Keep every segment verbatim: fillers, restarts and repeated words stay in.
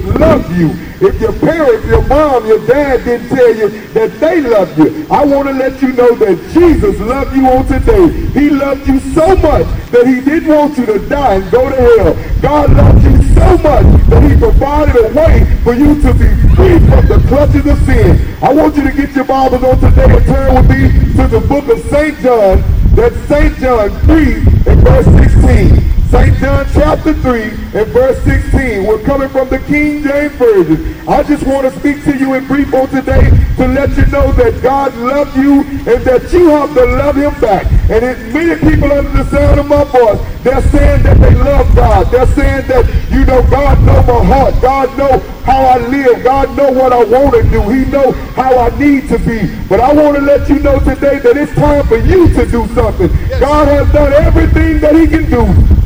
love you. If your parents, your mom, your dad didn't tell you that they love you, I want to let you know that Jesus loved you on today. He loved you so much that he didn't want you to die and go to hell. God loved you so much that he provided a way for you to be free from the clutches of sin. I want you to get your Bibles on today and turn with me to the book of Saint John. That's Saint John three and verse sixteen. Saint John chapter three and verse sixteen. We're coming from the King James Version. I just want to speak to you in brief on today to let you know that God loves you and that you have to love him back. And it, many people under the sound of my voice, they're saying that they love God. They're saying that, you know, God knows my heart. God knows how I live. God knows what I want to do. He knows how I need to be. But I want to let you know today that it's time for you to do something. Yes. God has done everything that he can do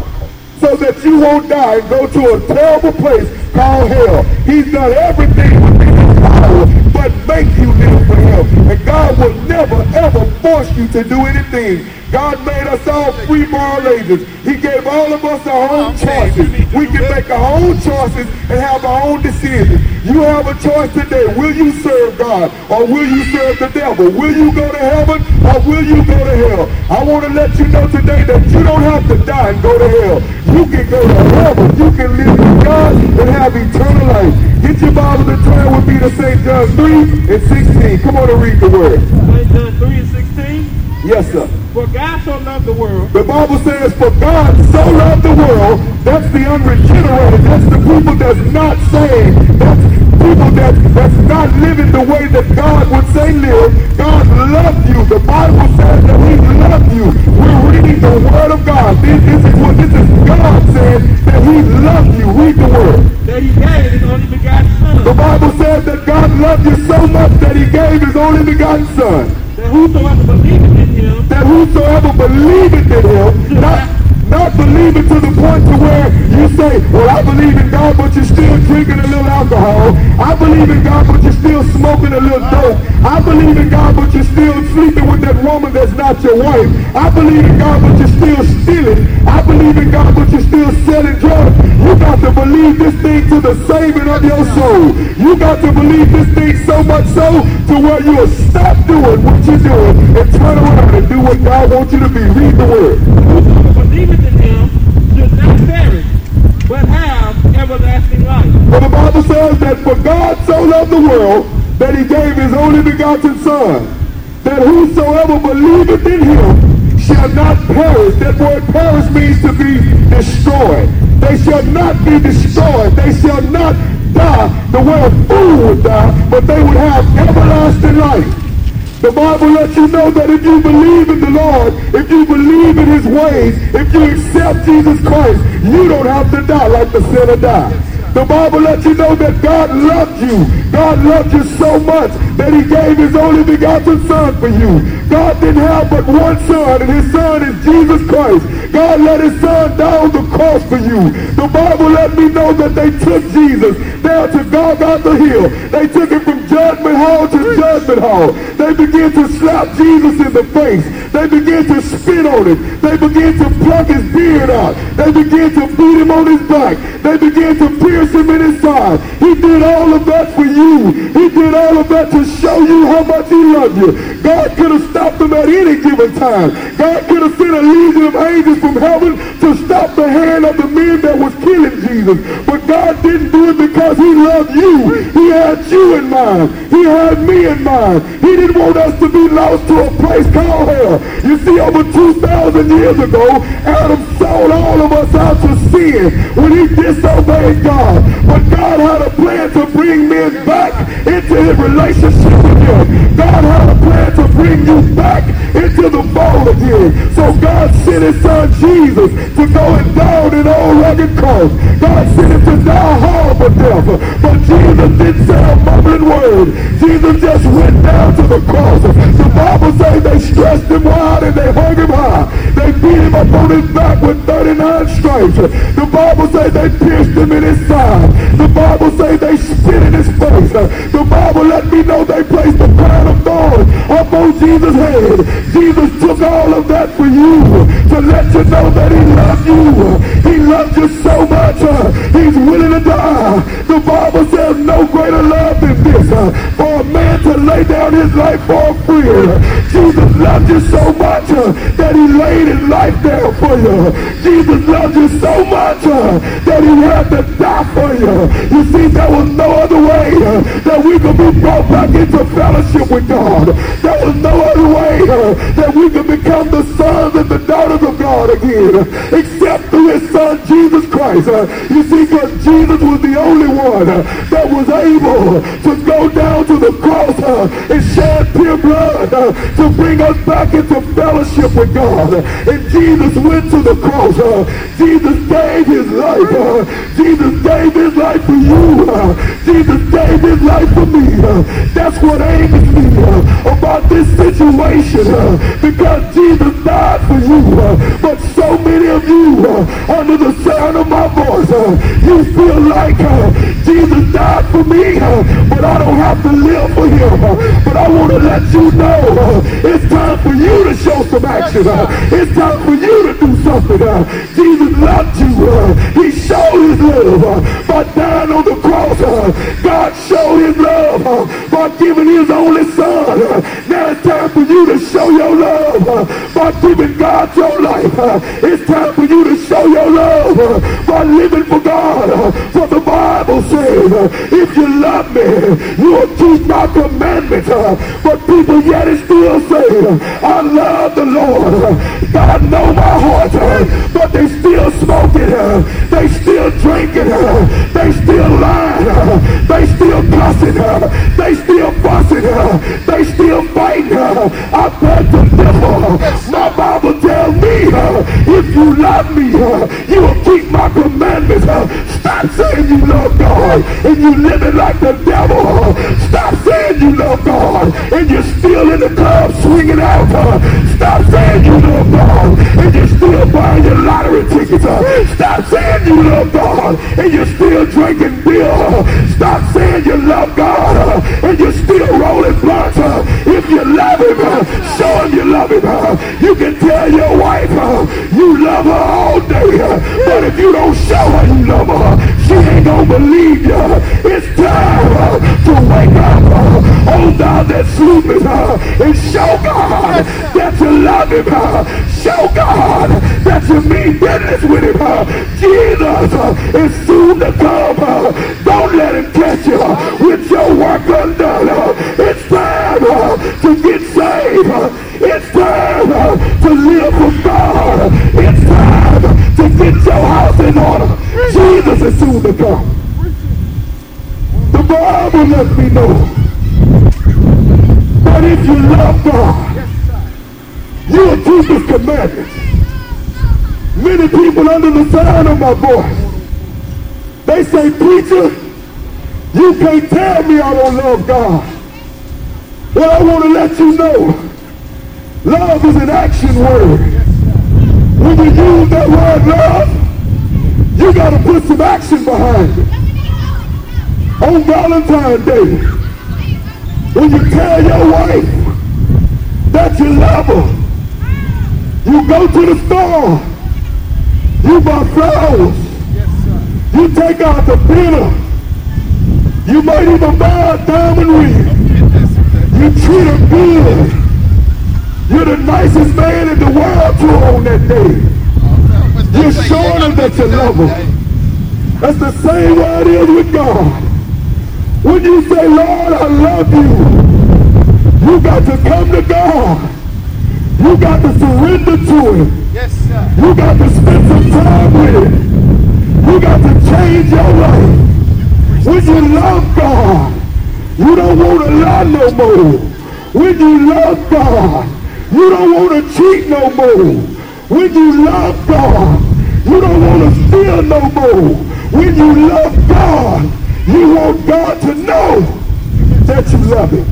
so that you won't die and go to a terrible place called hell. He's done everything within his power but make you live for him. And God will never, ever force you to do anything. God made us all free for our ages. He gave all of us our own choices. We can make our own choices and have our own decisions. You have a choice today. Will you serve God or will you serve the devil? Will you go to heaven or will you go to hell? I want to let you know today that you don't have to die and go to hell. You can go to heaven. You can live with God and have eternal life. Get your Bible and turn with me to Saint John three and sixteen. Come on and read the word. Saint John three and sixteen? Yes, sir. For God so loved the world. The Bible says, for God so loved the world. That's the unregenerated. That's the people that's not saved. That's people that, that's not living the way that God would say live. God loved you. The Bible says that he loved you. We're reading the word of God. This, this is what this is God saying, that he loved you. Read the word. That he gave his only begotten son. The Bible says that God loved you so much that he gave his only begotten son. That whosoever believeth in him, that whosoever believeth in him, not, not believing to the point to where you say, well, I believe in God, but you're still drinking a little alcohol. I believe in God, but you're still smoking a little dope. I believe in God, but you're still sleeping with that woman that's not your wife. I believe in God, but you're still stealing. I believe in God, but you're still selling drugs. You got to believe this thing to the saving of your soul. You got to believe this thing so much so to where you will stop doing what you're doing and turn around and do what God wants you to be. Read the word. Whosoever believeth in him should not perish, but have everlasting life. But the Bible says that for God so loved the world that he gave his only begotten son, that whosoever believeth in him shall not perish. That word perish means to be destroyed. They shall not be destroyed. They shall not die the way a fool would die, but they would have everlasting life. The Bible lets you know that if you believe in the Lord, if you believe in his ways, if you accept Jesus Christ, you don't have to die like the sinner died. The Bible lets you know that God loved you. God loved you so much that he gave his only begotten son for you. God didn't have but one son, and his son is Jesus Christ. God let his son die on the cross for you. The Bible let me know that they took Jesus down to Golgotha Hill. They took him from Judgment Hall to Judgment Hall. They began to slap Jesus in the face. They began to spit on him. They began to pluck his beard out. They began to beat him on his back. They began to pierce him in his side. He did all of that for you. He did all of that to show you how much he loved you. God could have stopped him at any given time. God could have sent a legion of angels from heaven to stop the hand of the men that was killing Jesus. But God didn't do it because he loved you. He had you in mind. He had me in mind. He didn't want us to be lost to a place called hell. You see, over two thousand years ago, Adam sold all of us out to sin when he disobeyed God. But God had a plan to bring men back into his relationship with him. God had a plan to bring you back into the fold again. So God sent his son Jesus to go and die on an old rugged cross. God sent him to die hard for death. But Jesus didn't say a mumbling word. Jesus just went down to the cross. The Bible says they stretched him wide and they hung him high. They beat him up on his back with thirty-nine stripes. The Bible says they pierced him in his side. The Bible says they spit in his face. The Bible let me know they placed the crown of thorns up on Jesus' head. Jesus took all of that for you to let you know that he loved you. He loved you so much. Uh, he's willing to die. The Bible Bible says no greater love than this, uh, for a man to lay down his life for a friend. Jesus loved you so much uh, that he laid his life down for you. Jesus loved you so much uh, that he had to die for you. You see, there was no other way uh, that we could be brought back into fellowship with God. There was no other way uh, that we could become the sons and the daughters of God again, except through his son Jesus Christ. Uh, you see, because Jesus was the only one uh, that was able to go down to the cross uh, and shed pure blood uh, to bring us back into fellowship with God. And Jesus went to the cross. Uh, Jesus gave his life. Uh, Jesus gave his life for you. Uh, Jesus gave his life for me. Uh, that's what angers me uh, about this situation, uh, because Jesus died for you. Uh, but so many of you, uh, under the sound of my voice, uh, you feel like uh, Jesus died for me, uh, but I don't have to live for him. Uh, but I want to let you know uh, it's time for you to show some action. Uh, it's time for you to do something. Uh, Jesus loved you. Uh, he showed his love uh, by dying on the cross. Uh, God showed his love uh, by giving his only son. Uh, now it's time for you to show your love uh, by giving God your life. Uh, it's time for you to show your love uh, by living for God. Uh, for the Bible says, uh, if you love me, you will keep my commandments. Uh, but people yet still say, uh, I love the Lord. Uh, God know my heart. Uh, but they still smoking. Uh, they still drinking. Uh, they still lying. Uh, they still cussing. Uh, they still fussing. Uh, they still fighting. Uh, I beg to differ. My Bible tells me, uh, if you love me, uh, you will keep my commandments. Uh, stop saying you love God and you living like the devil. Uh, stop saying you love God and you're still in the club swinging out. Uh, stop saying you love God and you're still buying your lottery tickets. Uh, stop saying you love God and you're still drinking beer. Uh, stop saying you love God uh, and you're still rolling blunts. Uh, if you love him, uh, show him you love him. Uh, you can tell your wife uh, you love her all day, uh, but if you don't show her you love her, she ain't gonna believe you. It's time uh, to wake up, uh, oh thou that sleepeth, uh, and show God that you love him. Uh, show God that you mean business with him. Uh, Jesus uh, is soon to come. Uh, don't let him catch you uh, with your work undone. Uh, it's time uh, to get saved. Uh, it's time uh, to live for God. It's time to get your house in order. Jesus is soon to come. The Bible lets me know that if you love God, you will keep his commandments. Many people under the sound of my voice, they say, preacher, you can't tell me I don't love God. Well, I want to let you know, love is an action word. When you use that word love, you got to put some action behind it. On Valentine's Day, when you tell your wife that you love her, you go to the store, you buy flowers, you take out the dinner, you might even buy a diamond ring, you treat her good, you're the nicest man in the world to her on that day. You're showing her that you love her. That's the same way it is with God. When you say, Lord, I love you, you got to come to God. You got to surrender to him. Yes, sir. You got to spend some time with him. You got to change your life. When you love God, you don't want to lie no more. When you love God, you don't want to cheat no more. When you love God, you don't want to steal no more. When you love God, you want God to know that you love him.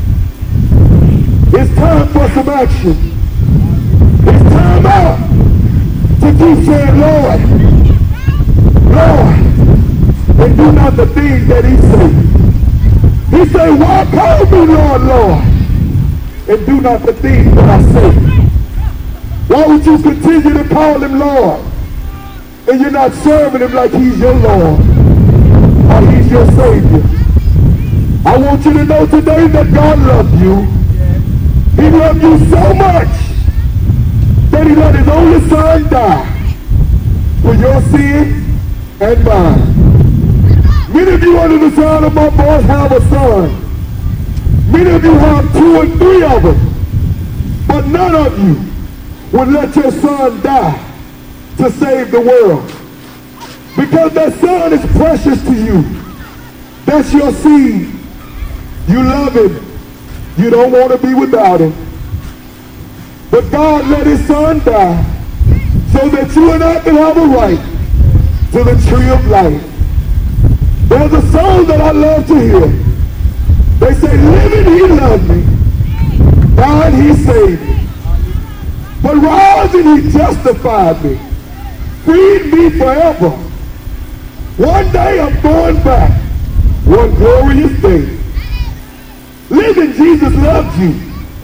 It's time for some action. It's time out to keep saying, Lord, Lord, and do not the things that he said. He said, why call me Lord, Lord, and do not the things that I say? Why would you continue to call him Lord, and you're not serving him like he's your Lord? God, he's your Savior. I want you to know today that God loves you. He loved you so much that he let his only son die for your sin and mine. Many of you under the sound of my voice have a son. Many of you have two and three of them. But none of you would let your son die to save the world. Because that son is precious to you. That's your seed. You love him. You don't want to be without him. But God let his son die so that you and I can have a right to the tree of life. There's a song that I love to hear. They say, living he loved me, dying he saved me, but rising he justified me, freed me forever. One day I'm going back, one glorious day. Living Jesus loved you.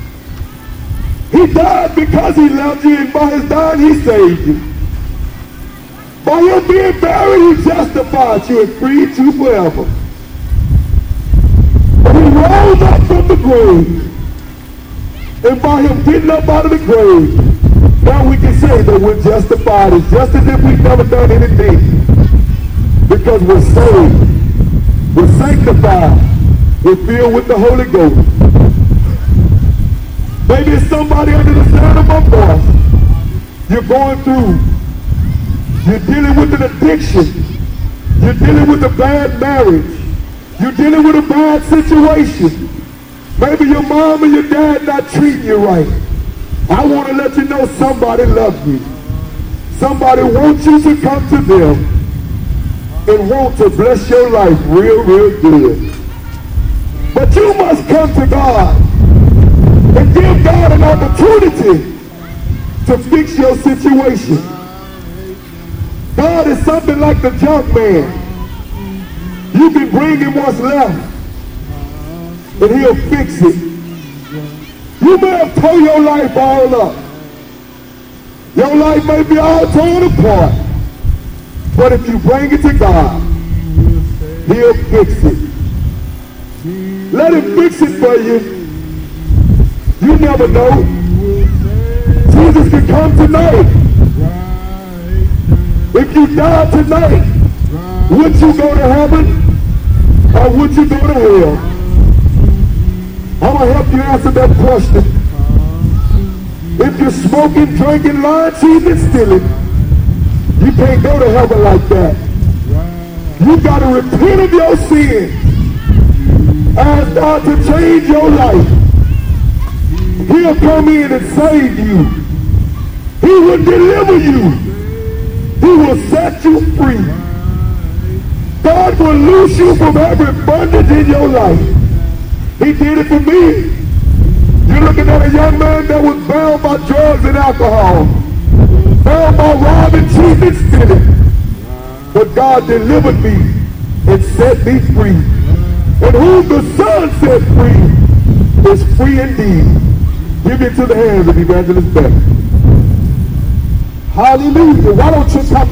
He died because he loved you, and by his dying he saved you. By him being buried, he justified you and freed you forever. But he rose up from the grave, and by him getting up out of the grave, now we can say that we're justified. It's just as if we've never done anything. Because we're saved, we're sanctified, we're filled with the Holy Ghost. Maybe it's somebody under the sound of my voice. You're going through. You're dealing with an addiction. You're dealing with a bad marriage. You're dealing with a bad situation. Maybe your mom and your dad not treating you right. I want to let you know somebody loves you. Somebody wants you to come to them and want to bless your life real, real good. But you must come to God and give God an opportunity to fix your situation. God is something like the junk man. You can bring him what's left, and he'll fix it. You may have tore your life all up. Your life may be all torn apart. But if you bring it to God, he'll fix it. Let him fix it for you. You never know. Jesus can come tonight. If you die tonight, would you go to heaven or would you go to hell? I'm going to help you answer that question. If you're smoking, drinking, lying, cheating, and stealing, you can't go to heaven like that. You got to repent of your sin. Ask God to change your life. He'll come in and save you. He will deliver you. He will set you free. God will loose you from every bondage in your life. He did it for me. You're looking at a young man that was bound by drugs and alcohol, bound by robbing, cheating, and stealing. But God delivered me and set me free. And whom the Son set free is free indeed. Give it to the hands of Evangelist Beck. Hallelujah. Why don't you come